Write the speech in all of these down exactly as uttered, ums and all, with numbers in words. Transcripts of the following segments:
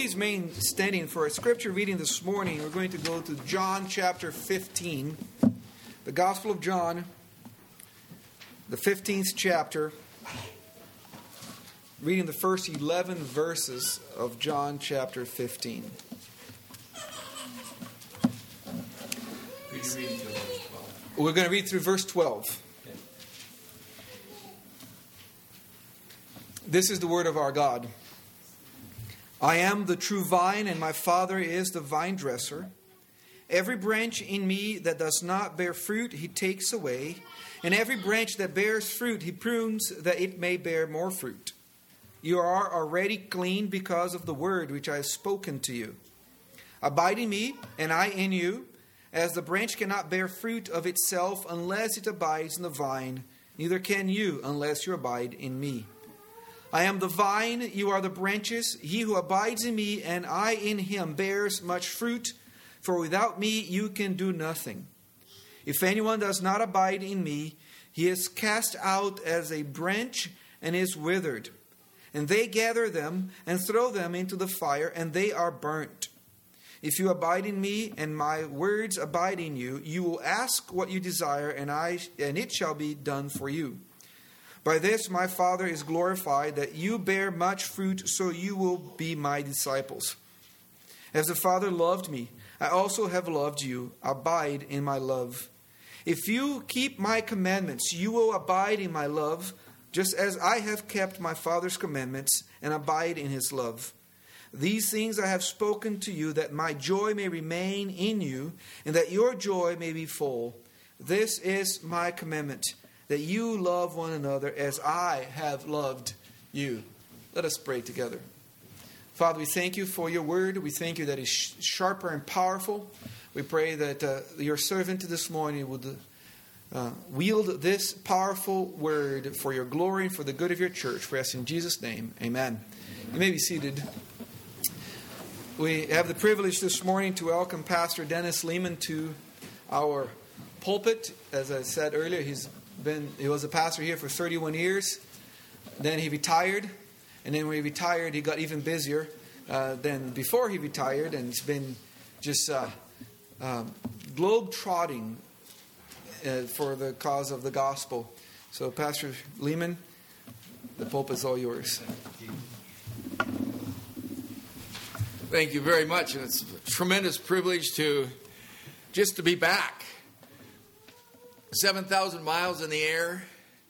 Please remain standing for a scripture reading this morning. We're going to go to John chapter fifteen. The Gospel of John, the fifteenth chapter. Reading the first eleven verses of John chapter fifteen. Could you read until verse twelve? We're going to read through verse twelve. Okay. This is the word of our God. I am the true vine, and my Father is the vine dresser. Every branch in me that does not bear fruit, he takes away. And every branch that bears fruit, he prunes that it may bear more fruit. You are already clean because of the word which I have spoken to you. Abide in me, and I in you. As the branch cannot bear fruit of itself unless it abides in the vine, neither can you unless you abide in me. I am the vine, you are the branches. He who abides in me and I in him bears much fruit, for without me you can do nothing. If anyone does not abide in me, he is cast out as a branch and is withered. And they gather them and throw them into the fire, and they are burnt. If you abide in me and my words abide in you, you will ask what you desire, and I and it shall be done for you. By this my Father is glorified, that you bear much fruit, so you will be my disciples. As the Father loved me, I also have loved you. Abide in my love. If you keep my commandments, you will abide in my love, just as I have kept my Father's commandments and abide in his love. These things I have spoken to you, that my joy may remain in you, and that your joy may be full. This is my commandment, that you love one another as I have loved you. Let us pray together. Father, we thank you for your word. We thank you that it's sharper and powerful. We pray that uh, your servant this morning would uh, wield this powerful word for your glory and for the good of your church. We ask in Jesus' name, amen. You may be seated. We have the privilege this morning to welcome Pastor Dennis Lehman to our pulpit. As I said earlier, he's been he was a pastor here for thirty-one years. Then he retired, and then when he retired, he got even busier uh, than before he retired, and it's been just uh, um, globe-trotting uh, for the cause of the gospel. So, Pastor Lehman, the pulpit is all yours. Thank you very much, and it's a tremendous privilege to just to be back. seven thousand miles in the air.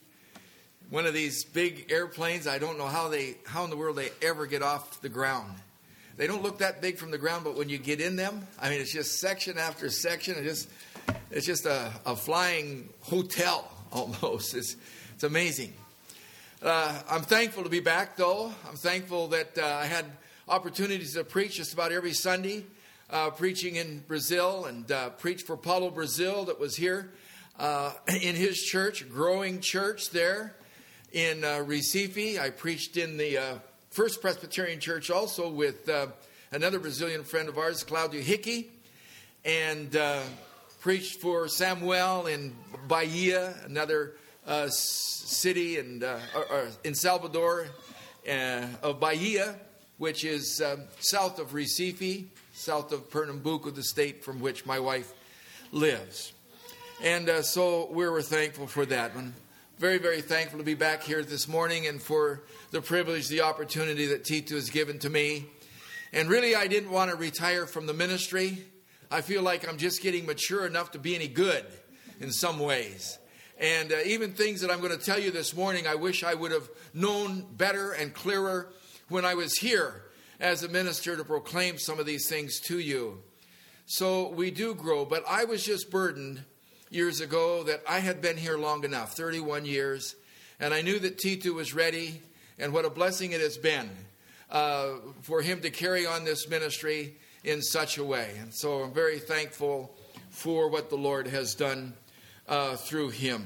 One of these big airplanes. I don't know how they, how in the world they ever get off the ground. They don't look that big from the ground, but when you get in them, I mean, it's just section after section. It just, it's just a, a flying hotel almost. It's, it's amazing. Uh, I'm thankful to be back, though. I'm thankful that uh, I had opportunities to preach just about every Sunday, uh, preaching in Brazil, and uh, preached for Paulo Brazil that was here uh, in his church, growing church there in uh, Recife. I preached in the uh, First Presbyterian Church also with uh, another Brazilian friend of ours, Claudio Hickey, and uh, preached for Samuel in Bahia, another uh, city in, uh, or, or in Salvador uh, of Bahia, which is um, south of Recife, south of Pernambuco, the state from which my wife lives. And uh, so we were thankful for that. I'm very, very thankful to be back here this morning and for the privilege, the opportunity that Tito has given to me. And really, I didn't want to retire from the ministry. I feel like I'm just getting mature enough to be any good in some ways. And uh, even things that I'm going to tell you this morning, I wish I would have known better and clearer when I was here as a minister to proclaim some of these things to you. So we do grow, but I was just burdened years ago that I had been here long enough, thirty-one years, and I knew that Tito was ready, and what a blessing it has been uh, for him to carry on this ministry in such a way. And so I'm very thankful for what the Lord has done uh, through him,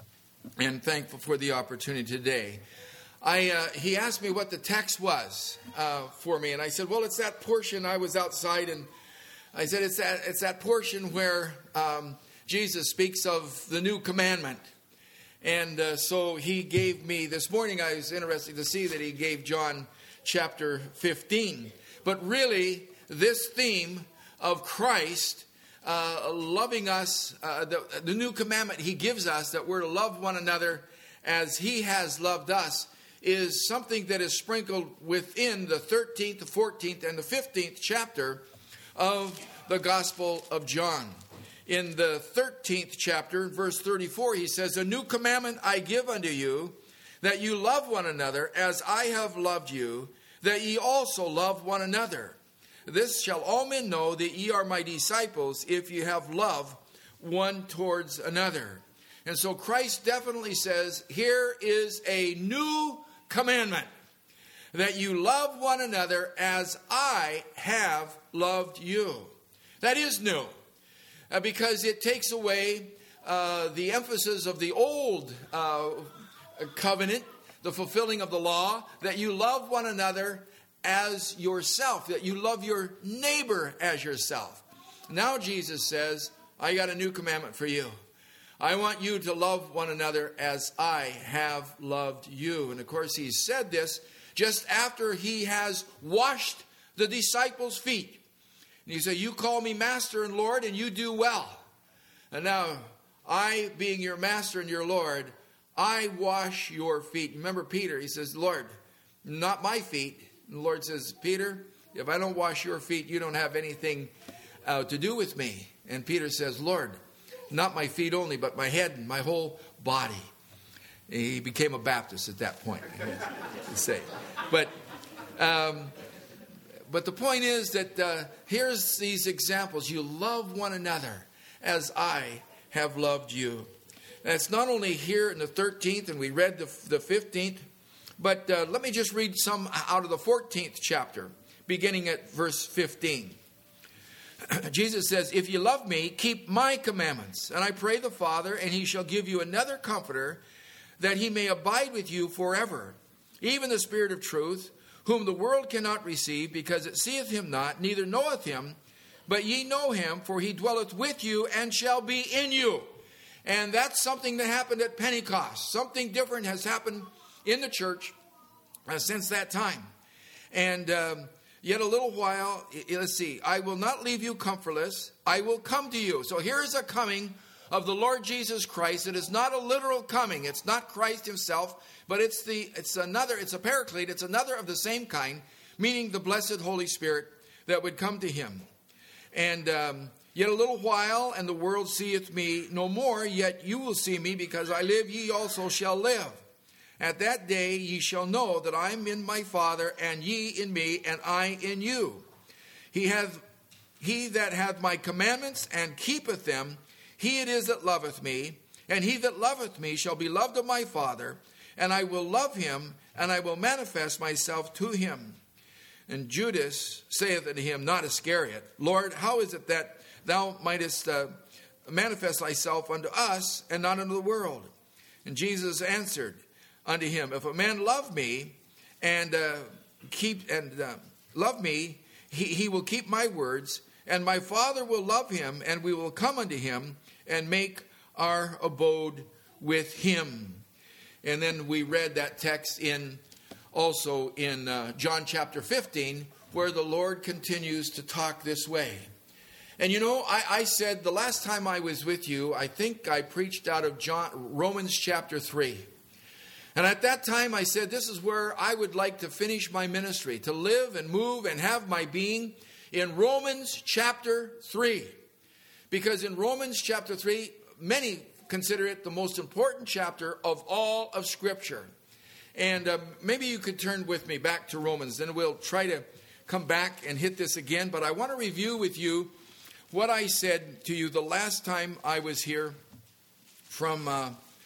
and thankful for the opportunity today. I, uh, he asked me what the text was uh, for me, and I said, well, it's that portion. I was outside, and I said, it's that, it's that portion where um, Jesus speaks of the new commandment. And uh, so he gave me, this morning I was interested to see that he gave John chapter fifteen. But really, this theme of Christ uh, loving us, uh, the, the new commandment he gives us, that we're to love one another as he has loved us, is something that is sprinkled within the thirteenth, the fourteenth, and the fifteenth chapter of the Gospel of John. In the thirteenth chapter, verse thirty-four, he says, "A new commandment I give unto you, that you love one another as I have loved you, that ye also love one another. This shall all men know that ye are my disciples, if ye have love one towards another." And so Christ definitely says, here is a new commandment, that you love one another as I have loved you. That is new, uh, because it takes away uh, the emphasis of the old uh, covenant, the fulfilling of the law, that you love one another as yourself, that you love your neighbor as yourself. Now Jesus says, I got a new commandment for you. I want you to love one another as I have loved you. And of course, he said this just after he has washed the disciples' feet. And he said, you call me Master and Lord, and you do well. And now, I, being your Master and your Lord, I wash your feet. Remember Peter, he says, Lord, not my feet. And the Lord says, Peter, if I don't wash your feet, you don't have anything uh, to do with me. And Peter says, Lord, not my feet only, but my head and my whole body. He became a Baptist at that point, to say. But, um, but the point is that uh, here's these examples. You love one another as I have loved you. And it's not only here in the thirteenth, and we read the, the fifteenth, but uh, let me just read some out of the fourteenth chapter, beginning at verse fifteen. Jesus says, if you love me, keep my commandments. And I pray the Father, and he shall give you another comforter, that he may abide with you forever. Even the Spirit of truth, whom the world cannot receive, because it seeth him not, neither knoweth him. But ye know him, for he dwelleth with you, and shall be in you. And that's something that happened at Pentecost. Something different has happened in the church uh, since that time. And Um, Yet a little while, let's see, I will not leave you comfortless. I will come to you. So here is a coming of the Lord Jesus Christ. It is not a literal coming. It's not Christ himself, but it's the it's another, it's a paraclete. It's another of the same kind, meaning the blessed Holy Spirit that would come to him. And um, yet a little while, and the world seeth me no more, yet you will see me, because I live, ye also shall live. At that day ye shall know that I am in my Father, and ye in me, and I in you. He hath, he that hath my commandments and keepeth them, he it is that loveth me. And he that loveth me shall be loved of my Father, and I will love him, and I will manifest myself to him. And Judas saith unto him, not Iscariot, Lord, how is it that thou mightest uh, manifest thyself unto us, and not unto the world? And Jesus answered unto him, if a man love me and uh, keep and uh, love me, he, he will keep my words, and my Father will love him, and we will come unto him and make our abode with him. And then we read that text in also in uh, John chapter fifteen, where the Lord continues to talk this way. And you know, I, I said the last time I was with you, I think I preached out of John, Romans chapter three. And at that time I said, this is where I would like to finish my ministry, to live and move and have my being in Romans chapter three. Because in Romans chapter three, many consider it the most important chapter of all of Scripture. And uh, maybe you could turn with me back to Romans, then we'll try to come back and hit this again. But I want to review with you what I said to you the last time I was here from Uh,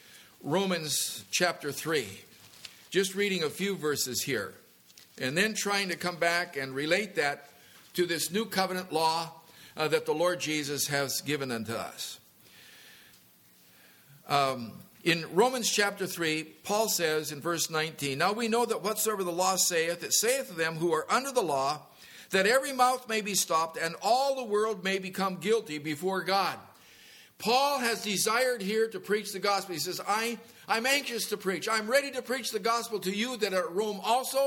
Romans chapter three, just reading a few verses here, and then trying to come back and relate that to this new covenant law uh, that the Lord Jesus has given unto us. Um, in Romans chapter three, Paul says in verse nineteen, now we know that whatsoever the law saith, it saith to them who are under the law, that every mouth may be stopped, and all the world may become guilty before God. Paul has desired here to preach the gospel. He says, I, I'm anxious to preach. I'm ready to preach the gospel to you that are at Rome also.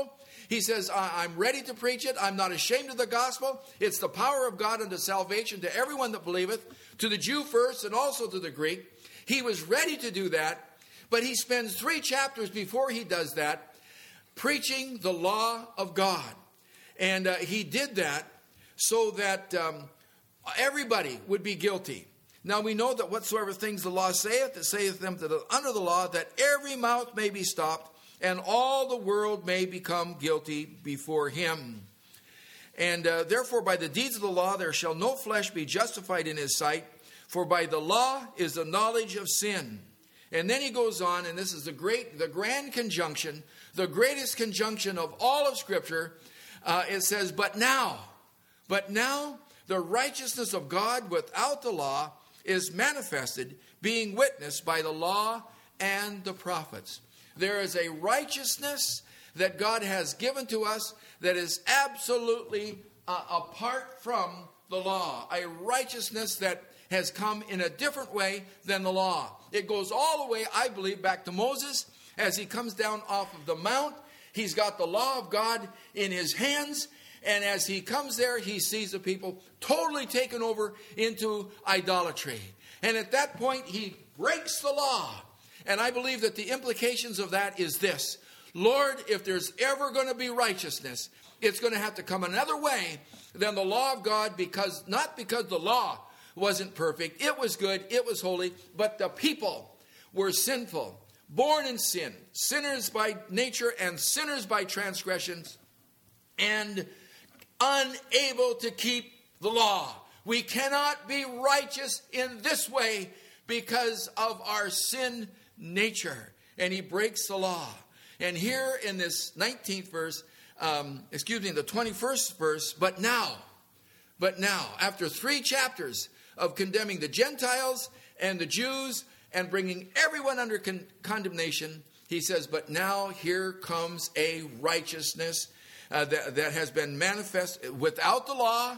He says, I'm ready to preach it. I'm not ashamed of the gospel. It's the power of God unto salvation to everyone that believeth, to the Jew first and also to the Greek. He was ready to do that, but he spends three chapters before he does that preaching the law of God. And uh, he did that so that um, everybody would be guilty. Now we know that whatsoever things the law saith, it saith them that are under the law, that every mouth may be stopped, and all the world may become guilty before him. And uh, therefore by the deeds of the law there shall no flesh be justified in his sight, for by the law is the knowledge of sin. And then he goes on, and this is the great, the grand conjunction, the greatest conjunction of all of Scripture. Uh, it says, but now, but now the righteousness of God without the law is manifested, being witnessed by the law and the prophets. There is a righteousness that God has given to us that is absolutely uh, apart from the law. A righteousness that has come in a different way than the law. It goes all the way, I believe, back to Moses as he comes down off of the mount. He's got the law of God in his hands. And as he comes there, he sees the people totally taken over into idolatry. And at that point, he breaks the law. And I believe that the implications of that is this. Lord, if there's ever going to be righteousness, it's going to have to come another way than the law of God, because not because the law wasn't perfect, it was good, it was holy, but the people were sinful, born in sin, sinners by nature and sinners by transgressions, and unable to keep the law. We cannot be righteous in this way because of our sin nature. And he breaks the law. And here in this nineteenth verse, um, excuse me, the twenty-first verse, but now, but now, after three chapters of condemning the Gentiles and the Jews and bringing everyone under con- condemnation, he says, but now here comes a righteousness uh, that, that has been manifest without the law.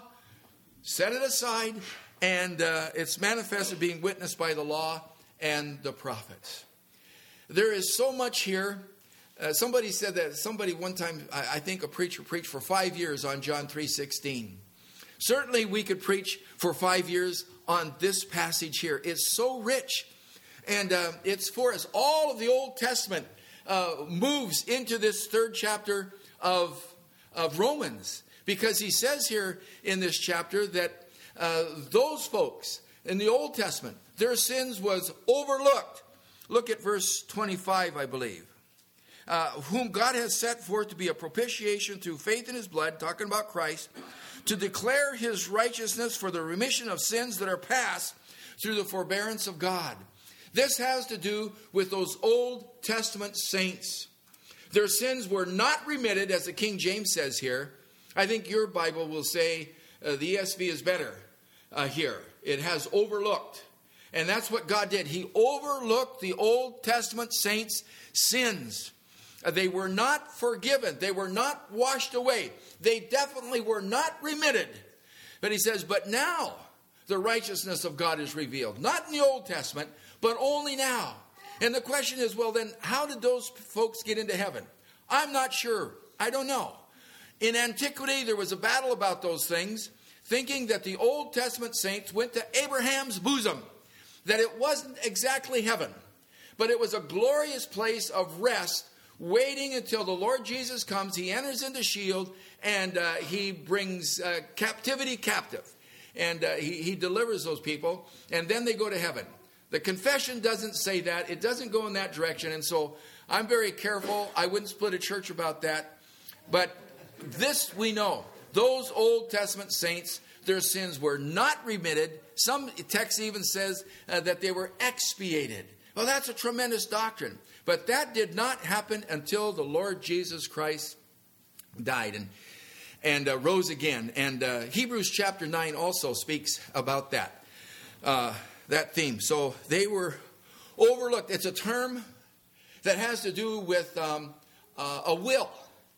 Set it aside, and uh, it's manifested, being witnessed by the law and the prophets. There is so much here. Uh, somebody said that, somebody one time, I, I think a preacher preached for five years on John three sixteen. Certainly we could preach for five years on this passage here. It's so rich. And uh, it's for us. All of the Old Testament uh, moves into this third chapter of, of Romans. Because he says here in this chapter that uh, those folks in the Old Testament, their sins was overlooked. Look at verse twenty-five, I believe. Uh, whom God has set forth to be a propitiation through faith in his blood, talking about Christ, to declare his righteousness for the remission of sins that are past through the forbearance of God. This has to do with those Old Testament saints. Their sins were not remitted, as the King James says here. I think your Bible will say uh, the E S V is better uh, here. It has overlooked. And that's what God did. He overlooked the Old Testament saints' sins. Uh, they were not forgiven. They were not washed away. They definitely were not remitted. But he says, but now the righteousness of God is revealed. Not in the Old Testament, but only now. And the question is, well then, how did those folks get into heaven? I'm not sure. I don't know. In antiquity, there was a battle about those things, thinking that the Old Testament saints went to Abraham's bosom, that it wasn't exactly heaven, but it was a glorious place of rest, waiting until the Lord Jesus comes. He enters into Shield, and uh, he brings uh, captivity captive, and uh, he, he delivers those people, and then they go to heaven. The confession doesn't say that. It doesn't go in that direction, and so I'm very careful. I wouldn't split a church about that, but this we know. Those Old Testament saints, their sins were not remitted. Some text even says uh, that they were expiated. Well, that's a tremendous doctrine. But that did not happen until the Lord Jesus Christ died and, and uh, rose again. And uh, Hebrews chapter nine also speaks about that, uh, that theme. So they were overlooked. It's a term that has to do with um, uh, a will.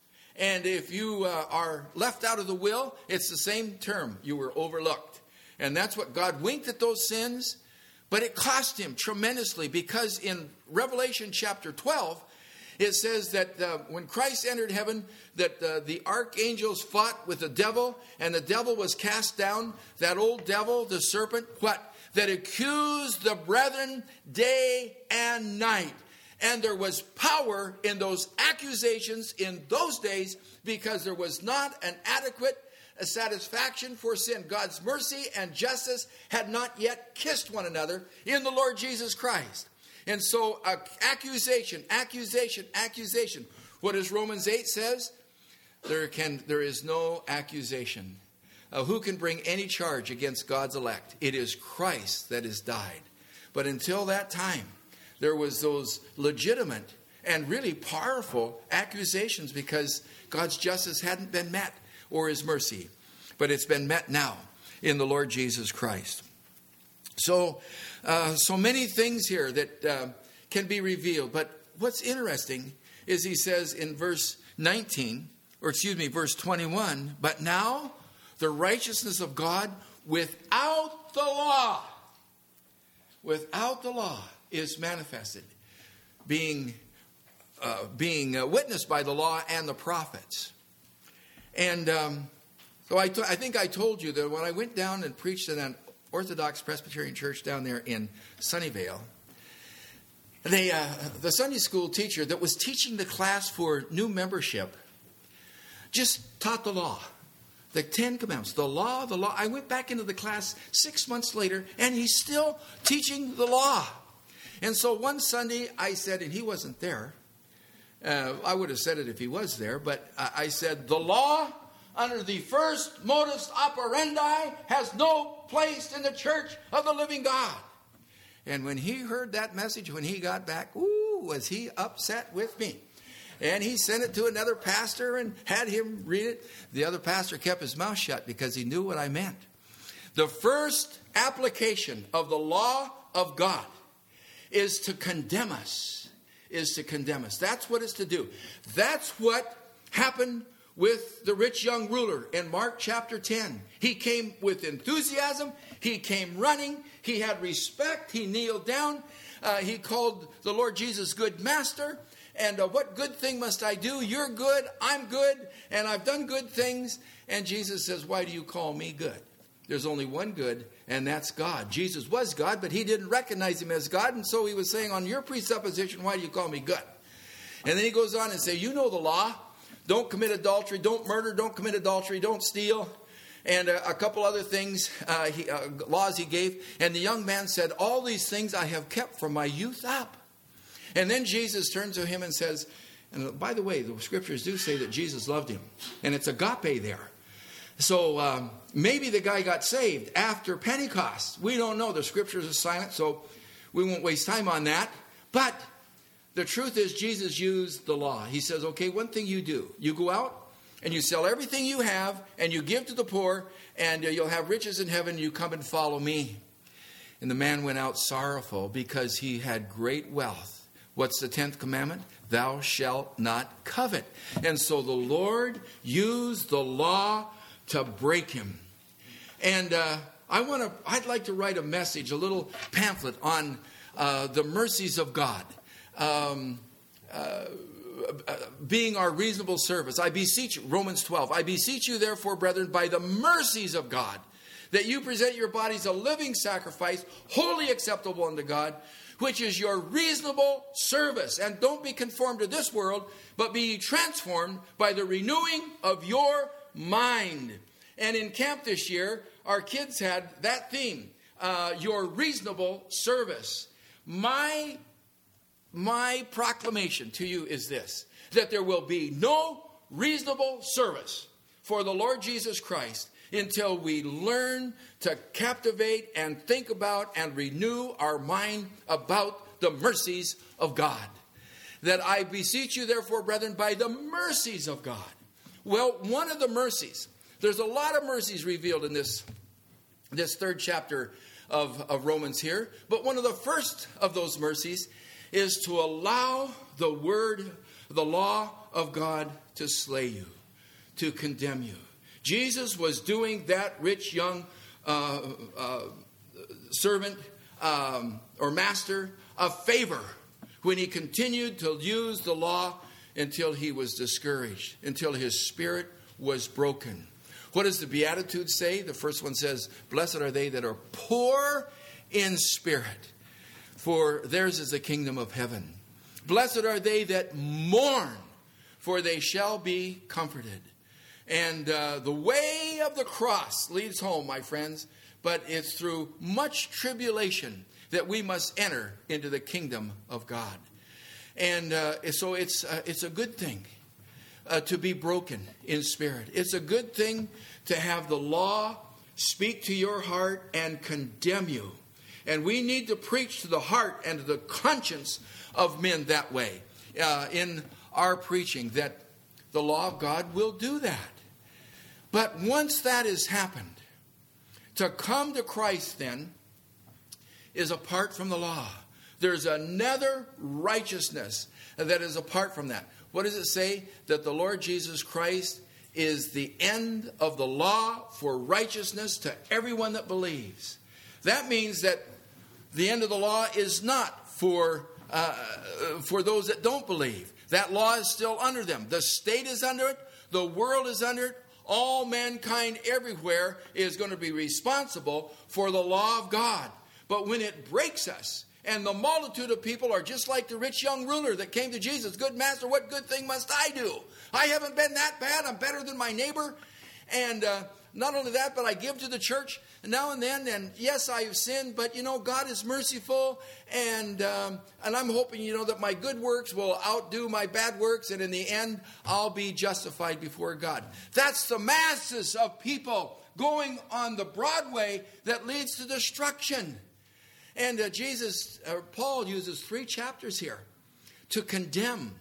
And if you uh, are left out of the will, it's the same term. You were overlooked. And that's what God winked at those sins. But it cost him tremendously, because in Revelation chapter twelve, It says that uh, when Christ entered heaven, that uh, the archangels fought with the devil, and the devil was cast down. That old devil, the serpent, what? That accused the brethren day and night. And there was power in those accusations in those days because there was not an adequate satisfaction for sin. God's mercy and justice had not yet kissed one another in the Lord Jesus Christ. And so uh, accusation, accusation, accusation. What does Romans eight says? There can, there is no accusation. Uh, who can bring any charge against God's elect? It is Christ that has died. But until that time, there was those legitimate and really powerful accusations because God's justice hadn't been met, or his mercy. But it's been met now in the Lord Jesus Christ. So, uh, so many things here that uh, can be revealed. But what's interesting is he says in verse nineteen, or excuse me, verse twenty-one, but now the righteousness of God without the law, without the law is manifested, being uh, being uh, witnessed by the law and the prophets. And um, so I, to- I think I told you that when I went down and preached in an Orthodox Presbyterian church down there in Sunnyvale, they, uh, the Sunday school teacher that was teaching the class for new membership just taught the law. The Ten Commandments, the law, the law. I went back into the class six months later, and he's still teaching the law. And so one Sunday I said, and he wasn't there. Uh, I would have said it if he was there, but I said, the law under the first modus operandi has no place in the church of the living God. And when he heard that message, when he got back, ooh, was he upset with me. And he sent it to another pastor and had him read it. The other pastor kept his mouth shut because he knew what I meant. The first application of the law of God is to condemn us, is to condemn us. That's what it's to do. That's what happened with the rich young ruler in Mark chapter ten. He came with enthusiasm. He came running. He had respect. He kneeled down. Uh, he called the Lord Jesus good master. And uh, what good thing must I do? You're good. I'm good. And I've done good things. And Jesus says, why do you call me good? There's only one good, and that's God. Jesus was God, but he didn't recognize him as God. And so he was saying, on your presupposition, why do you call me good? And then he goes on and says, you know the law. Don't commit adultery. Don't murder. Don't commit adultery. Don't steal. And a, a couple other things, uh, he, uh, laws he gave. And the young man said, all these things I have kept from my youth up. And then Jesus turns to him and says, and by the way, the scriptures do say that Jesus loved him. And it's agape there. So um, maybe the guy got saved after Pentecost. We don't know. The scriptures are silent, so we won't waste time on that. But the truth is Jesus used the law. He says, okay, one thing you do. You go out and you sell everything you have and you give to the poor and you'll have riches in heaven. You come and follow me. And the man went out sorrowful because he had great wealth. What's the tenth commandment? Thou shalt not covet. And so the Lord used the law to break him. And uh, I want to. I'd like to write a message, a little pamphlet on uh, the mercies of God, um, uh, uh, being our reasonable service. I beseech you, Romans twelve. I beseech you, therefore, brethren, by the mercies of God, that you present your bodies a living sacrifice, wholly acceptable unto God, which is your reasonable service. And don't be conformed to this world, but be transformed by the renewing of your mind. And in camp this year, our kids had that theme, uh, your reasonable service. My, my proclamation to you is this, that there will be no reasonable service for the Lord Jesus Christ until we learn to captivate and think about and renew our mind about the mercies of God. That I beseech you, therefore, brethren, by the mercies of God. Well, one of the mercies, there's a lot of mercies revealed in this, this third chapter of, of Romans here. But one of the first of those mercies is to allow the word, the law of God to slay you, to condemn you. Jesus was doing that rich young uh, uh, servant um, or master a favor when he continued to use the law until he was discouraged, until his spirit was broken. What does the Beatitudes say? The first one says, blessed are they that are poor in spirit, for theirs is the kingdom of heaven. Blessed are they that mourn, for they shall be comforted. And uh, the way of the cross leads home, my friends, but it's through much tribulation that we must enter into the kingdom of God. And uh, so it's uh, it's a good thing uh, to be broken in spirit. It's a good thing to have the law speak to your heart and condemn you. And we need to preach to the heart and to the conscience of men that way uh, in our preaching, that the law of God will do that. But once that has happened, to come to Christ then is apart from the law. There's another righteousness that is apart from that. What does it say? That the Lord Jesus Christ is the end of the law for righteousness to everyone that believes. That means that the end of the law is not for uh, for those that don't believe. That law is still under them. The state is under it. The world is under it. All mankind everywhere is going to be responsible for the law of God. But when it breaks us, and the multitude of people are just like the rich young ruler that came to Jesus. Good master, what good thing must I do? I haven't been that bad. I'm better than my neighbor. And uh, not only that, but I give to the church now and then. And yes, I have sinned, but you know, God is merciful. And um, and I'm hoping, you know, that my good works will outdo my bad works. And in the end, I'll be justified before God. That's the masses of people going on the broad way that leads to destruction. And uh, Jesus, uh, Paul uses three chapters here to condemn,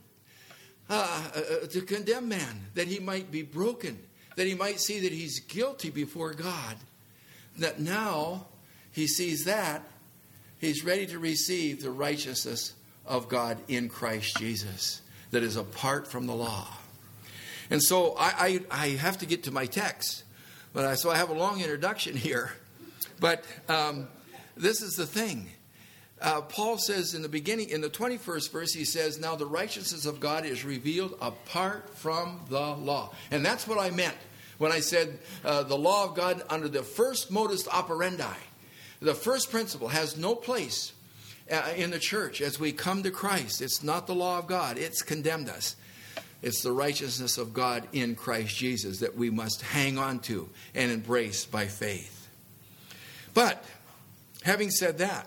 uh, uh, to condemn man, that he might be broken, that he might see that he's guilty before God. That now he sees that, he's ready to receive the righteousness of God in Christ Jesus, that is apart from the law. And so I, I, I have to get to my text, but I, so I have a long introduction here. But um, this is the thing. Uh, Paul says in the beginning, in the twenty-first verse, he says, now the righteousness of God is revealed apart from the law. And that's what I meant when I said uh, the law of God under the first modus operandi. The first principle has no place uh, in the church as we come to Christ. It's not the law of God. It's condemned us. It's the righteousness of God in Christ Jesus that we must hang on to and embrace by faith. But having said that,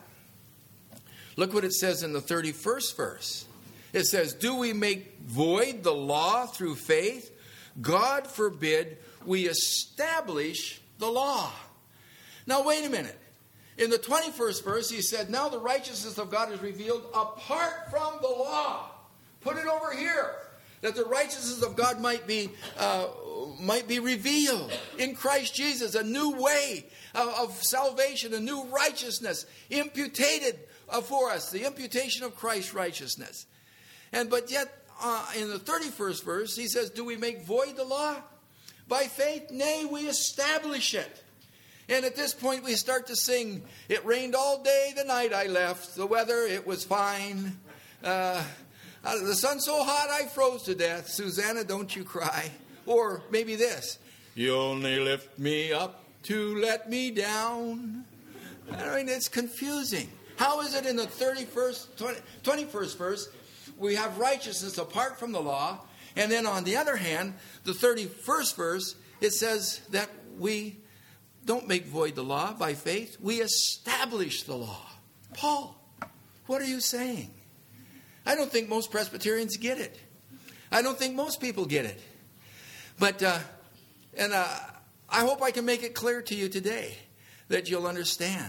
look what it says in the thirty-first verse. It says, do we make void the law through faith? God forbid we establish the law. Now wait a minute. In the twenty-first verse he said, now the righteousness of God is revealed apart from the law. Put it over here. That the righteousness of God might be uh, might be revealed in Christ Jesus, a new way of, of salvation, a new righteousness imputed uh, for us, the imputation of Christ's righteousness. And but yet, uh, in the thirty-first verse, he says, do we make void the law? By faith, nay, we establish it. And at this point, we start to sing, it rained all day the night I left, the weather, it was fine. Uh, the sun's so hot I froze to death. Susanna, don't you cry. Or maybe this, you only lift me up to let me down. I mean, it's confusing. How is it in the thirty-first, twenty-first verse, we have righteousness apart from the law, and then on the other hand, the thirty-first verse, it says that we don't make void the law by faith, we establish the law. Paul, what are you saying? I don't think most Presbyterians get it. I don't think most people get it. But, uh, and uh, I hope I can make it clear to you today that you'll understand.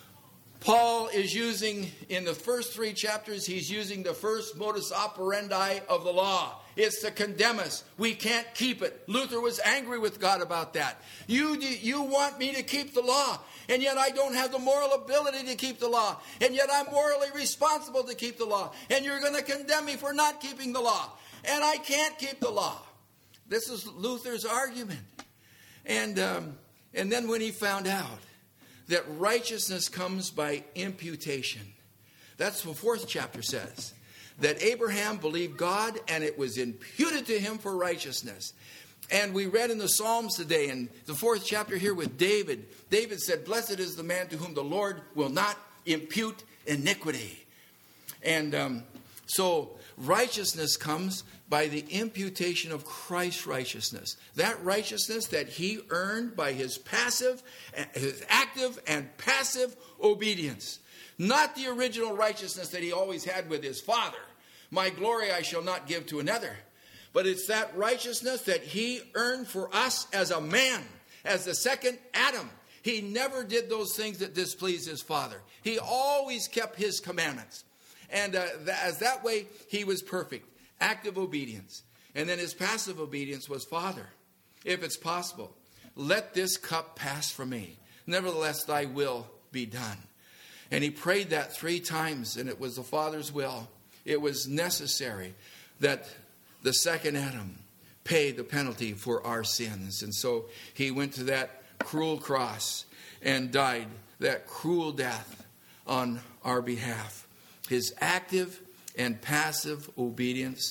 Paul is using, in the first three chapters, he's using the first modus operandi of the law. It's to condemn us. We can't keep it. Luther was angry with God about that. You, you want me to keep the law, and yet I don't have the moral ability to keep the law, and yet I'm morally responsible to keep the law, and you're going to condemn me for not keeping the law, and I can't keep the law. This is Luther's argument. And, um, and then when he found out that righteousness comes by imputation, that's what the fourth chapter says. that Abraham believed God and it was imputed to him for righteousness. And we read in the Psalms today, in the fourth chapter here with David, David said, blessed is the man to whom the Lord will not impute iniquity. And um, so righteousness comes by the imputation of Christ's righteousness. That righteousness that he earned by his passive, his active and passive obedience. Not the original righteousness that he always had with his Father. My glory I shall not give to another. But it's that righteousness that he earned for us as a man, as the second Adam. He never did those things that displeased his Father. He always kept his commandments. And uh, th- as that way, he was perfect. Active obedience. And then his passive obedience was, Father, if it's possible, let this cup pass from me. Nevertheless, thy will be done. And he prayed that three times, and it was the Father's will. It was necessary that the second Adam pay the penalty for our sins. And so he went to that cruel cross and died that cruel death on our behalf. His active and passive obedience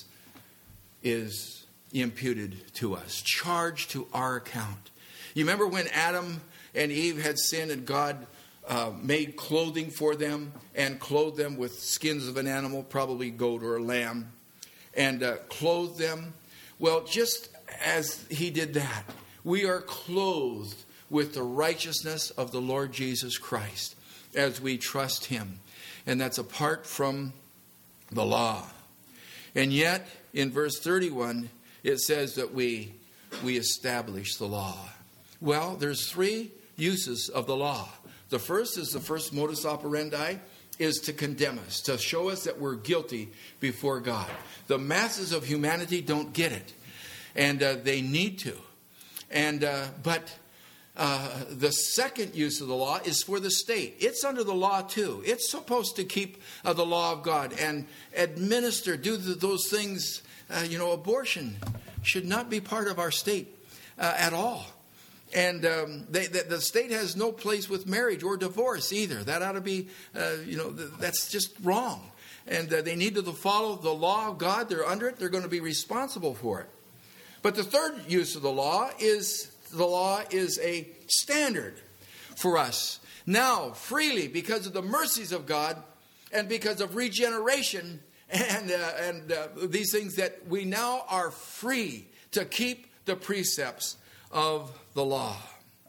is imputed to us, charged to our account. You remember when Adam and Eve had sinned and God uh, made clothing for them and clothed them with skins of an animal, probably goat or a lamb, and uh, clothed them? Well, just as he did that, we are clothed with the righteousness of the Lord Jesus Christ as we trust him. And that's apart from the law. And yet, in verse thirty-one, it says that we, we establish the law. Well, there's three uses of the law. The first is the first modus operandi is to condemn us, to show us that we're guilty before God. The masses of humanity don't get it, and uh, they need to. And uh, but uh, the second use of the law is for the state. It's under the law too. It's supposed to keep uh, the law of God and administer, do the, those things. Uh, you know, abortion should not be part of our state uh, at all. And um, they, the, the state has no place with marriage or divorce either. That ought to be, uh, you know, th- that's just wrong. And uh, they need to follow the law of God. They're under it. They're going to be responsible for it. But the third use of the law is the law is a standard for us. Now, freely, because of the mercies of God and because of regeneration and, uh, and uh, these things, that we now are free to keep the precepts of the law.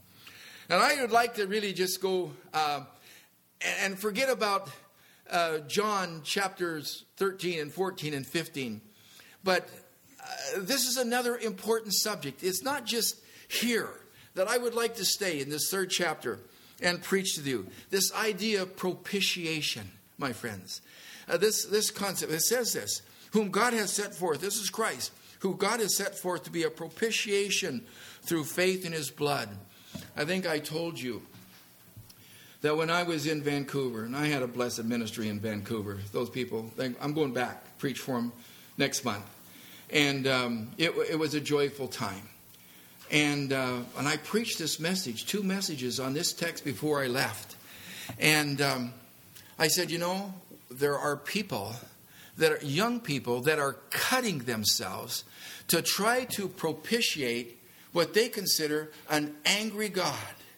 And I would like to really just go uh, and forget about uh, John chapters thirteen and fourteen and fifteen. But uh, this is another important subject. It's not just here that I would like to stay in this third chapter and preach to you. This idea of propitiation, my friends. Uh, this, this concept, it says this, whom God has set forth, this is Christ, who God has set forth to be a propitiation through faith in his blood. I think I told you that when I was in Vancouver, and I had a blessed ministry in Vancouver, those people, they, I'm going back, preach for them next month. And um, it, it was a joyful time. And, uh, and I preached this message, two messages on this text before I left. And um, I said, you know, there are people that are young people that are cutting themselves to try to propitiate what they consider an angry God.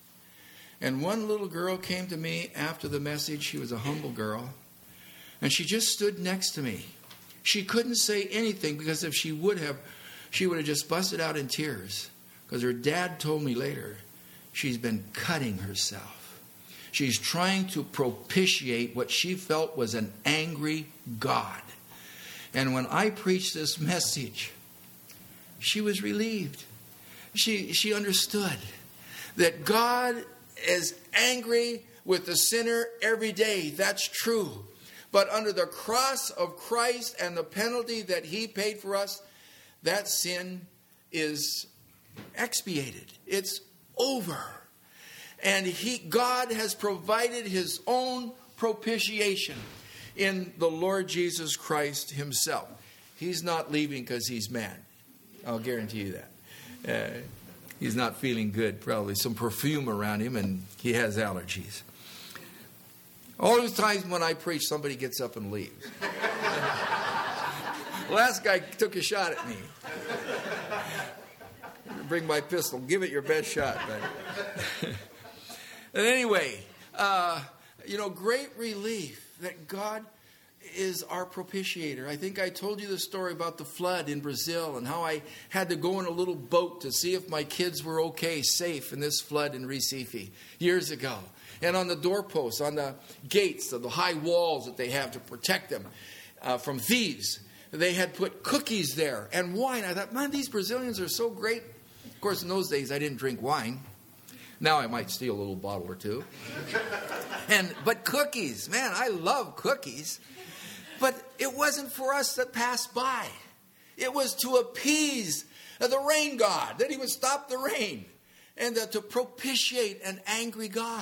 And one little girl came to me after the message. She was a humble girl. And she just stood next to me. She couldn't say anything because if she would have, she would have just busted out in tears. Because her dad told me later, she's been cutting herself. She's trying to propitiate what she felt was an angry God. And when I preached this message, she was relieved. She, she understood that God is angry with the sinner every day. That's true. But under the cross of Christ and the penalty that he paid for us, that sin is expiated. It's over. And he, God has provided his own propitiation in the Lord Jesus Christ himself. He's not leaving because he's mad. I'll guarantee you that. Uh, he's not feeling good, probably. Some perfume around him, and he has allergies. All those times when I preach, somebody gets up and leaves. The last guy took a shot at me. Bring my pistol. Give it your best shot, buddy. And anyway, uh, you know, great relief that God is our propitiator. I think I told you the story about the flood in Brazil and how I had to go in a little boat to see if my kids were okay, safe in this flood in Recife years ago. And on the doorposts, on the gates of the high walls that they have to protect them uh, from thieves, they had put cookies there and wine. I thought, man, these Brazilians are so great. Of course, in those days, I didn't drink wine. Now I might steal a little bottle or two. And but cookies, man, I love cookies. But it wasn't for us to pass by. It was to appease the rain god, that he would stop the rain, and uh, to propitiate an angry God.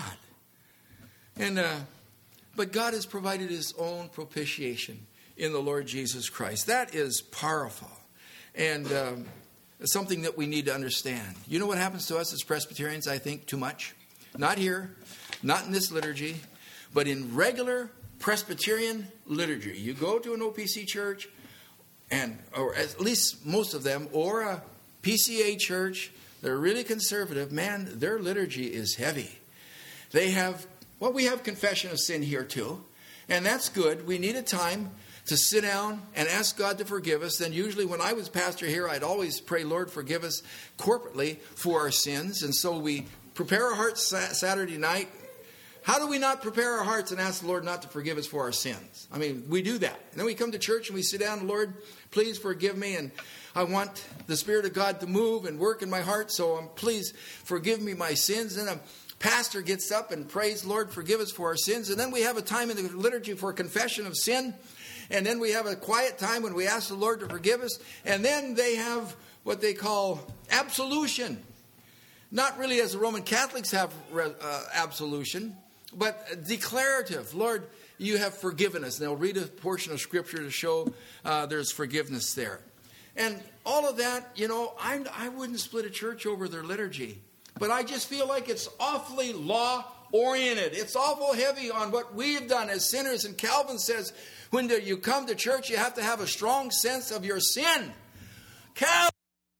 And uh, but God has provided his own propitiation in the Lord Jesus Christ. That is powerful, and um, something that we need to understand. You know what happens to us as Presbyterians, I think, too much? Not here, not in this liturgy, but in regular Presbyterian liturgy. You go to an O P C church, and or at least most of them, or a P C A church, they're really conservative. Man, their liturgy is heavy. They have, well, we have confession of sin here too, and that's good. We need a time to sit down and ask God to forgive us. Then usually when I was pastor here, I'd always pray, Lord, forgive us corporately for our sins. And so we prepare our hearts Saturday night. How do we not prepare our hearts and ask the Lord not to forgive us for our sins? I mean, we do that. And then we come to church and we sit down, Lord, please forgive me. And I want the Spirit of God to move and work in my heart. So um, please forgive me my sins. And a pastor gets up and prays, Lord, forgive us for our sins. And then we have a time in the liturgy for confession of sin. And then we have a quiet time when we ask the Lord to forgive us. And then they have what they call absolution. Not really as the Roman Catholics have uh, absolution, but declarative. Lord, you have forgiven us. And they'll read a portion of Scripture to show uh, there's forgiveness there. And all of that, you know, I, I wouldn't split a church over their liturgy. But I just feel like it's awfully law-oriented. It's awful heavy on what we have done as sinners. And Calvin says, when you come to church, you have to have a strong sense of your sin. Calvin,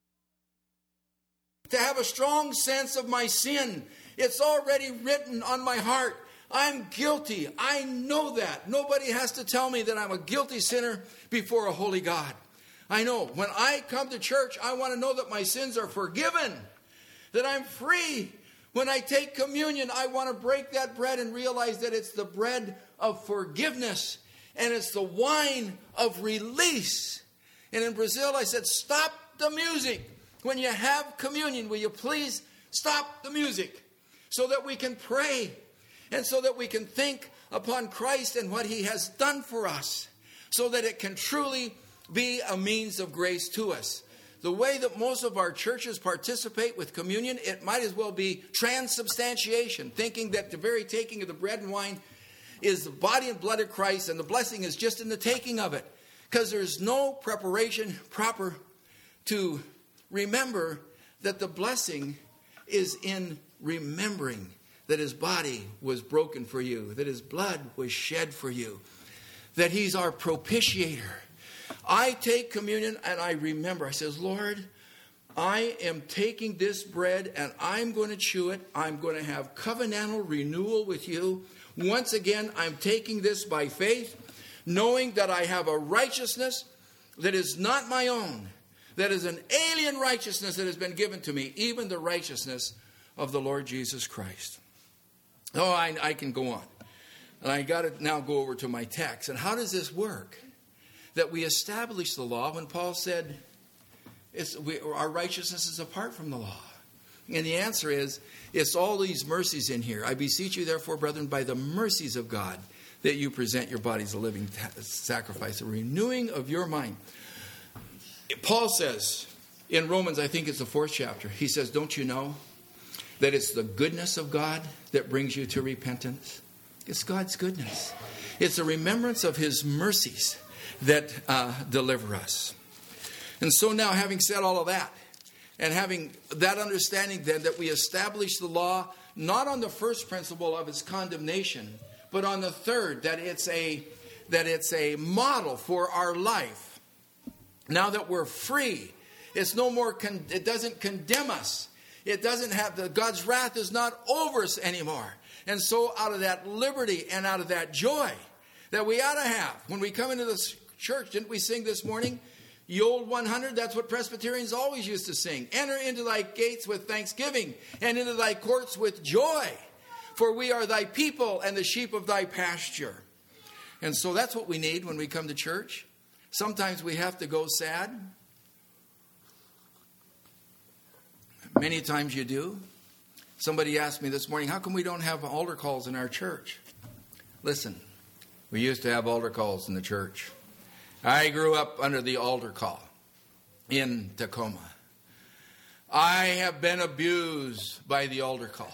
to have a strong sense of my sin. It's already written on my heart. I'm guilty. I know that. Nobody has to tell me that I'm a guilty sinner before a holy God. I know. When I come to church, I want to know that my sins are forgiven, that I'm free. When I take communion, I want to break that bread and realize that it's the bread of forgiveness and it's the wine of release. And in Brazil, I said, stop the music. When you have communion, will you please stop the music so that we can pray and so that we can think upon Christ and what he has done for us, so that it can truly be a means of grace to us. The way that most of our churches participate with communion, it might as well be transubstantiation, thinking that the very taking of the bread and wine is the body and blood of Christ, and the blessing is just in the taking of it, because there's no preparation proper to remember that the blessing is in remembering that his body was broken for you, that his blood was shed for you, that he's our propitiator. I take communion and I remember. I says, Lord, I am taking this bread and I'm going to chew it. I'm going to have covenantal renewal with you. Once again, I'm taking this by faith, knowing that I have a righteousness that is not my own, that is an alien righteousness that has been given to me, even the righteousness of the Lord Jesus Christ. Oh, I, I can go on. And I got to now go over to my text. And how does this work? That we establish the law when Paul said it's, we, our righteousness is apart from the law. And the answer is, it's all these mercies in here. I beseech you, therefore, brethren, by the mercies of God, that you present your bodies a living sacrifice, a renewing of your mind. Paul says in Romans, I think it's the fourth chapter, he says, don't you know that it's the goodness of God that brings you to repentance? It's God's goodness. It's a remembrance of his mercies that uh, deliver us. And so now, having said all of that, and having that understanding then that we establish the law not on the first principle of its condemnation, but on the third, that it's a that it's a model for our life. Now that we're free, it's no more, con- it doesn't condemn us. It doesn't have, the God's wrath is not over us anymore. And so out of that liberty and out of that joy that we ought to have when we come into this church, didn't we sing this morning? The old one hundred, that's what Presbyterians always used to sing. Enter into thy gates with thanksgiving and into thy courts with joy. For we are thy people and the sheep of thy pasture. And so that's what we need when we come to church. Sometimes we have to go sad. Many times you do. Somebody asked me this morning, how come we don't have altar calls in our church? Listen, we used to have altar calls in the church. I grew up under the altar call in Tacoma. I have been abused by the altar call.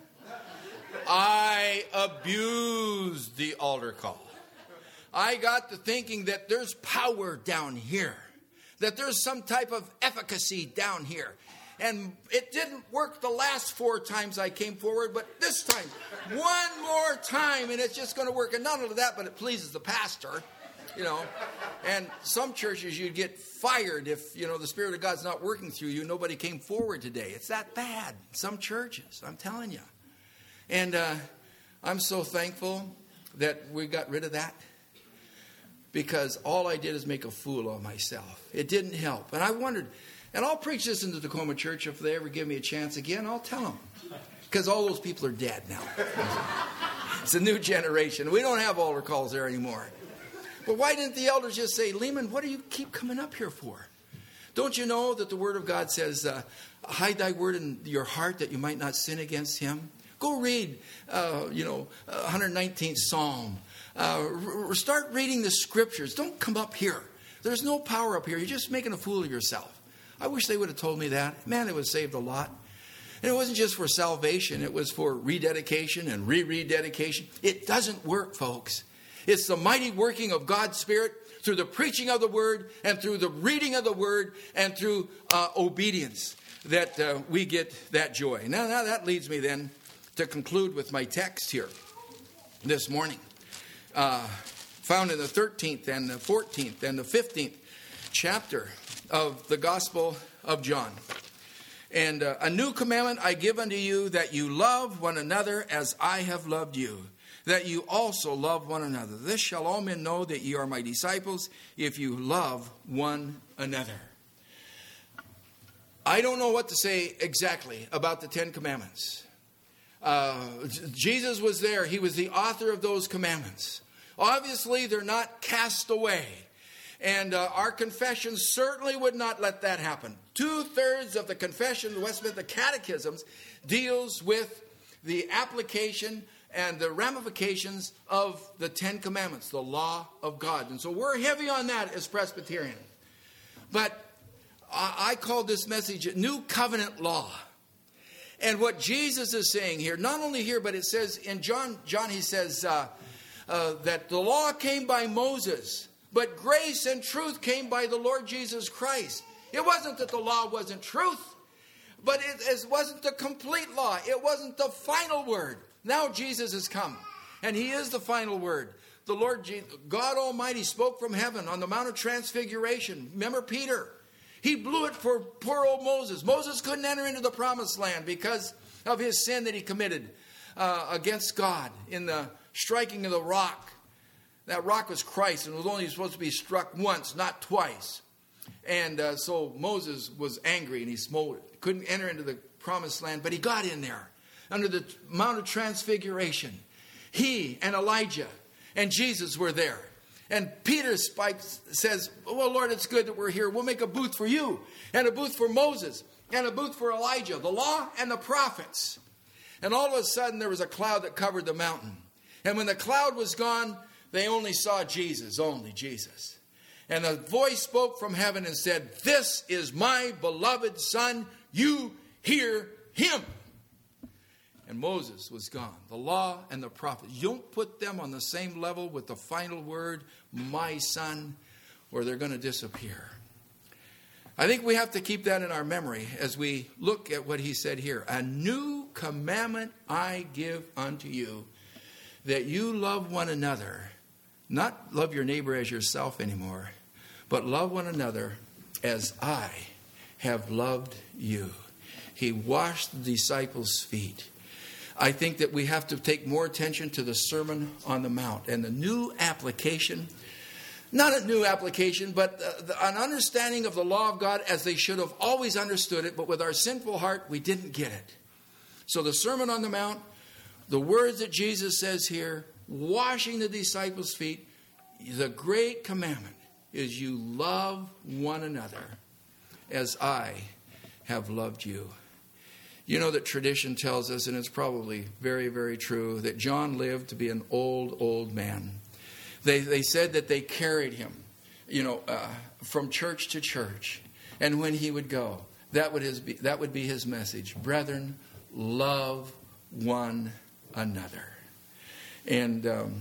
I abused the altar call. I got to thinking that there's power down here, that there's some type of efficacy down here. And it didn't work the last four times I came forward, but this time, one more time, and it's just going to work. And not only that, but it pleases the pastor, you know. And some churches, you'd get fired if, you know, the Spirit of God's not working through you. Nobody came forward today. It's that bad. Some churches, I'm telling you. And uh, I'm so thankful that we got rid of that. Because all I did is make a fool of myself. It didn't help. And I wondered, and I'll preach this in the Tacoma church if they ever give me a chance again. I'll tell them. Because all those people are dead now. It's a new generation. We don't have altar calls there anymore. But why didn't the elders just say, Lehman, what do you keep coming up here for? Don't you know that the Word of God says, uh, hide thy word in your heart that you might not sin against him? Go read, uh, you know, one hundred nineteenth Psalm. Uh, r- start reading the Scriptures. Don't come up here. There's no power up here. You're just making a fool of yourself. I wish they would have told me that. Man, it would have saved a lot. And it wasn't just for salvation. It was for rededication and re-rededication. It doesn't work, folks. It's the mighty working of God's Spirit through the preaching of the Word and through the reading of the Word and through uh, obedience that uh, we get that joy. Now, now that leads me then to conclude with my text here this morning. Uh, found in the thirteenth and the fourteenth and the fifteenth chapter of the Gospel of John. And uh, a new commandment I give unto you, that you love one another as I have loved you, that you also love one another. This shall all men know that ye are my disciples, if you love one another. I don't know what to say exactly about the Ten Commandments. Uh, Jesus was there. He was the author of those commandments. Obviously, they're not cast away. And uh, our confession certainly would not let that happen. Two-thirds of the confession of the Westminster Catechisms deals with the application and the ramifications of the Ten Commandments, the law of God. And so we're heavy on that as Presbyterian. But I, I call this message a new covenant law. And what Jesus is saying here, not only here, but it says in John, John he says uh, uh, that the law came by Moses, but grace and truth came by the Lord Jesus Christ. It wasn't that the law wasn't truth, but it, it wasn't the complete law. It wasn't the final word. Now Jesus has come, and he is the final word. The Lord Jesus, God Almighty spoke from heaven on the Mount of Transfiguration. Remember Peter? He blew it for poor old Moses. Moses couldn't enter into the promised land because of his sin that he committed uh, against God in the striking of the rock. That rock was Christ, and was only supposed to be struck once, not twice. And uh, so Moses was angry, and he smote it. Couldn't enter into the promised land, but he got in there under the Mount of Transfiguration. He and Elijah and Jesus were there. And Peter spikes, says, well, Lord, it's good that we're here. We'll make a booth for you, and a booth for Moses, and a booth for Elijah, the law and the prophets. And all of a sudden, there was a cloud that covered the mountain. And when the cloud was gone, they only saw Jesus, only Jesus. And a voice spoke from heaven and said, this is my beloved Son, you hear him. And Moses was gone. The law and the prophets. You don't put them on the same level with the final word, my son, or they're going to disappear. I think we have to keep that in our memory as we look at what he said here. A new commandment I give unto you, that you love one another. Not love your neighbor as yourself anymore, but love one another as I have loved you. He washed the disciples' feet. I think that we have to take more attention to the Sermon on the Mount and the new application. Not a new application, but an understanding of the law of God as they should have always understood it, but with our sinful heart, we didn't get it. So the Sermon on the Mount, the words that Jesus says here, washing the disciples' feet, the great commandment is you love one another as I have loved you. You know that tradition tells us, and it's probably very, very true, that John lived to be an old, old man. They they said that they carried him, you know, uh, from church to church. And when he would go, that would, his be, that would be his message. Brethren, love one another. And, um,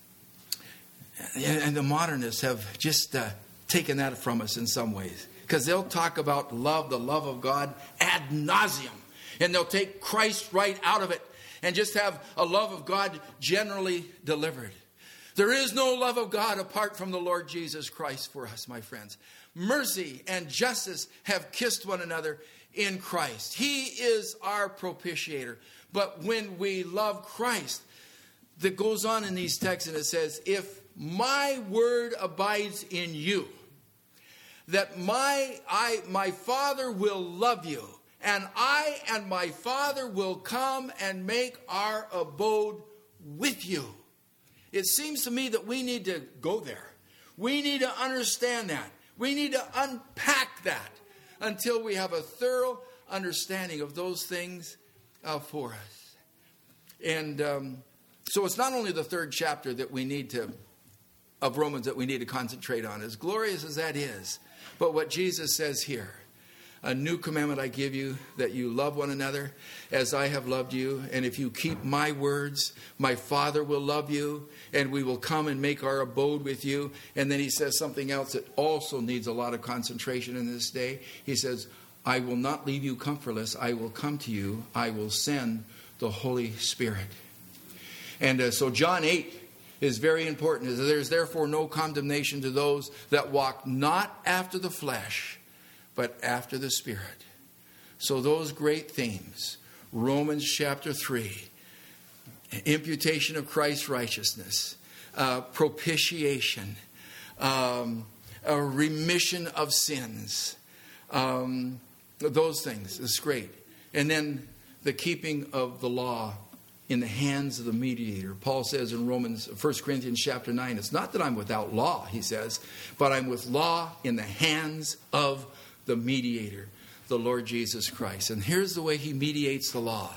and the modernists have just uh, taken that from us in some ways. Because they'll talk about love, the love of God, ad nauseum. And they'll take Christ right out of it and just have a love of God generally delivered. There is no love of God apart from the Lord Jesus Christ for us, my friends. Mercy and justice have kissed one another in Christ. He is our propitiator. But when we love Christ, that goes on in these texts and it says, if my word abides in you, that my I my Father will love you, and I and my Father will come and make our abode with you. It seems to me that we need to go there. We need to understand that. We need to unpack that until we have a thorough understanding of those things uh, for us. And um, so it's not only the third chapter that we need to, of Romans, that we need to concentrate on, as glorious as that is, but what Jesus says here. A new commandment I give you, that you love one another as I have loved you. And if you keep my words, my Father will love you, and we will come and make our abode with you. And then he says something else that also needs a lot of concentration in this day. He says, I will not leave you comfortless. I will come to you. I will send the Holy Spirit. And uh, so John eight is very important. There's therefore no condemnation to those that walk not after the flesh, but after the Spirit. So those great themes, Romans chapter three, imputation of Christ's righteousness, uh, propitiation, um, a remission of sins, um, those things, is great. And then the keeping of the law in the hands of the mediator. Paul says in Romans, First Corinthians chapter nine, it's not that I'm without law, he says, but I'm with law in the hands of the mediator, the Lord Jesus Christ. And here's the way he mediates the law.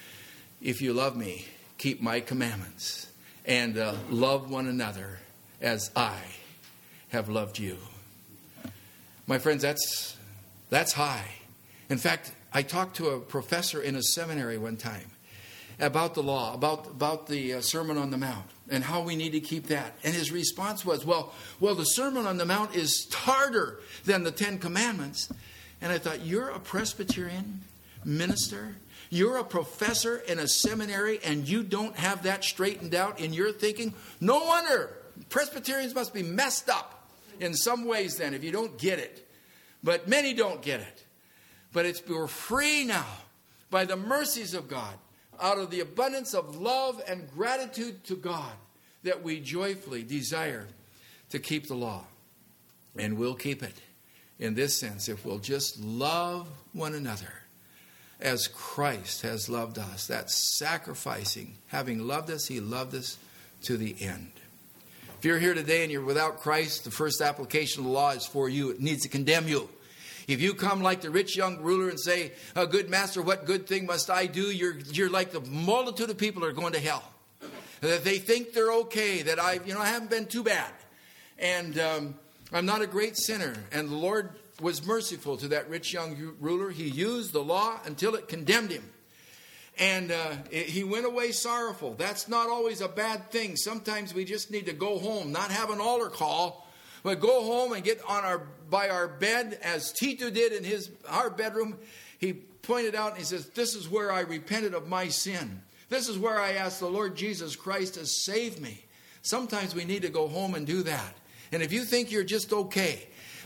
If you love me, keep my commandments, and uh, love one another as I have loved you. My friends, that's that's high. In fact, I talked to a professor in a seminary one time about the law, about, about the uh, Sermon on the Mount, and how we need to keep that. And his response was, well, well, the Sermon on the Mount is harder than the Ten Commandments. And I thought, you're a Presbyterian minister? You're a professor in a seminary, and you don't have that straightened out in your thinking? No wonder. Presbyterians must be messed up in some ways then, if you don't get it. But many don't get it. But it's we're free now by the mercies of God, out of the abundance of love and gratitude to God, that we joyfully desire to keep the law. And we'll keep it in this sense if we'll just love one another as Christ has loved us. That's sacrificing. Having loved us, he loved us to the end. If you're here today and you're without Christ, the first application of the law is for you. It needs to condemn you. If you come like the rich young ruler and say, "A good master, what good thing must I do?" You're, you're like the multitude of people who are going to hell. That they think they're okay, that I, you know, I haven't been too bad. And um, I'm not a great sinner. And the Lord was merciful to that rich young ruler. He used the law until it condemned him. And uh, it, he went away sorrowful. That's not always a bad thing. Sometimes we just need to go home, not have an altar call, but go home and get on our by our bed, as Tito did in his our bedroom. He pointed out and he says, "This is where I repented of my sin. This is where I asked the Lord Jesus Christ to save me." Sometimes we need to go home and do that. And if you think you're just okay,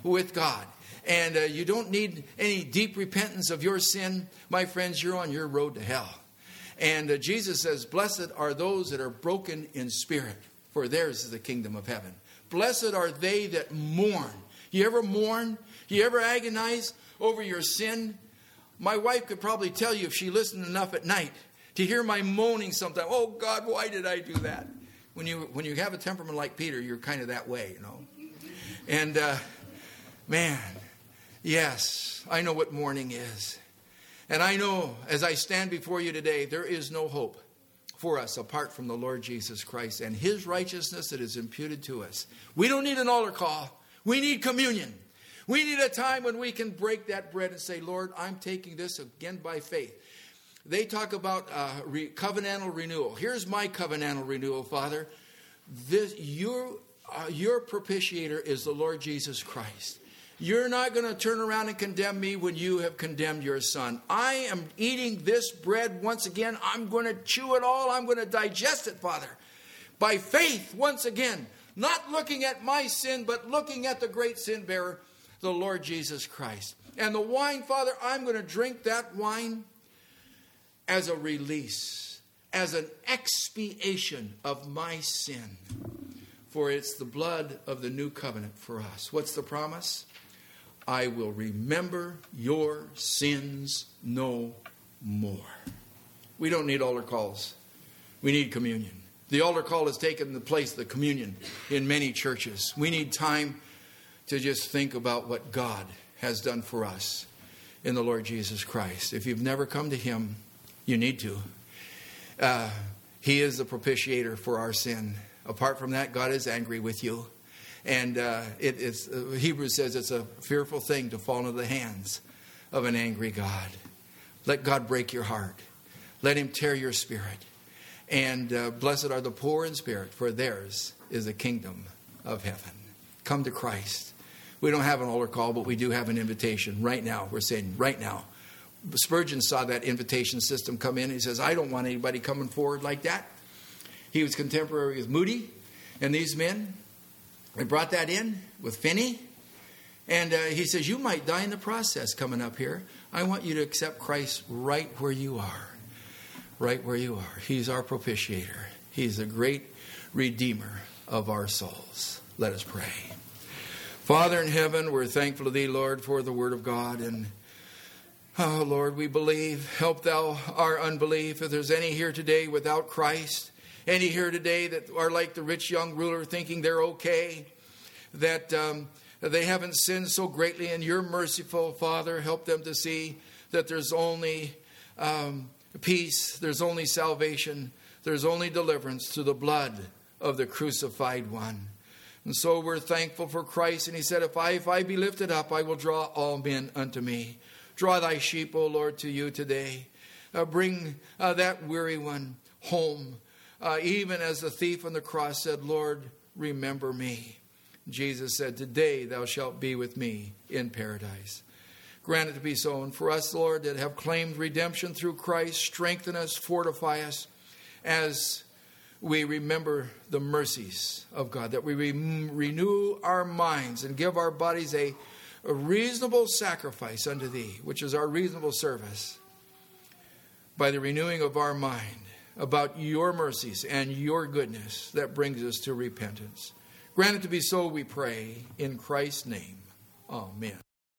with God. And uh, you don't need any deep repentance of your sin. My friends, you're on your road to hell. And uh, Jesus says, blessed are those that are broken in spirit, for theirs is the kingdom of heaven. Blessed are they that mourn. You ever mourn? You ever agonize over your sin? My wife could probably tell you if she listened enough at night to hear my moaning sometimes. Oh, God, why did I do that? When you when you have a temperament like Peter, you're kind of that way, you know. And, uh, man, yes, I know what mourning is. And I know as I stand before you today, there is no hope for us apart from the Lord Jesus Christ and his righteousness that is imputed to us. We don't need an altar call. We need communion. We need a time when we can break that bread and say, Lord, I'm taking this again by faith. They talk about uh, re- covenantal renewal. Here's my covenantal renewal, Father. This, your, uh, your propitiator is the Lord Jesus Christ. You're not going to turn around and condemn me when you have condemned your son. I am eating this bread once again. I'm going to chew it all. I'm going to digest it, Father. By faith, once again. Not looking at my sin, but looking at the great sin bearer, the Lord Jesus Christ. And the wine, Father, I'm going to drink that wine as a release, as an expiation of my sin. For it's the blood of the new covenant for us. What's the promise? I will remember your sins no more. We don't need altar calls. We need communion. The altar call has taken the place of the communion in many churches. We need time to just think about what God has done for us in the Lord Jesus Christ. If you've never come to him, you need to. Uh, he is the propitiator for our sin. Apart from that, God is angry with you. And uh, it is, uh, Hebrews says it's a fearful thing to fall into the hands of an angry God. Let God break your heart. Let him tear your spirit. And uh, blessed are the poor in spirit, for theirs is the kingdom of heaven. Come to Christ. We don't have an altar call, but we do have an invitation. Right now, we're saying right now. Spurgeon saw that invitation system come in. He says, I don't want anybody coming forward like that. He was contemporary with Moody and these men. They brought that in with Finney. And uh, he says, you might die in the process coming up here. I want you to accept Christ right where you are. Right where you are. He's our propitiator. He's the great redeemer of our souls. Let us pray. Father in heaven, we're thankful to thee, Lord, for the word of God. And oh, Lord, we believe. Help thou our unbelief. If there's any here today without Christ, any here today that are like the rich young ruler thinking they're okay, that um, they haven't sinned so greatly, and you're merciful, Father, help them to see that there's only um, peace, there's only salvation, there's only deliverance through the blood of the crucified one. And so we're thankful for Christ. And he said, if I, if I be lifted up, I will draw all men unto me. Draw thy sheep, O Lord, to you today. Uh, bring uh, that weary one home. Uh, even as the thief on the cross said, Lord, remember me. Jesus said, today thou shalt be with me in paradise. Grant it to be so. And for us, Lord, that have claimed redemption through Christ, strengthen us, fortify us as we remember the mercies of God, that we re- renew our minds and give our bodies a, a reasonable sacrifice unto thee, which is our reasonable service, by the renewing of our mind about your mercies and your goodness that brings us to repentance. Grant it to be so, we pray, in Christ's name. Amen.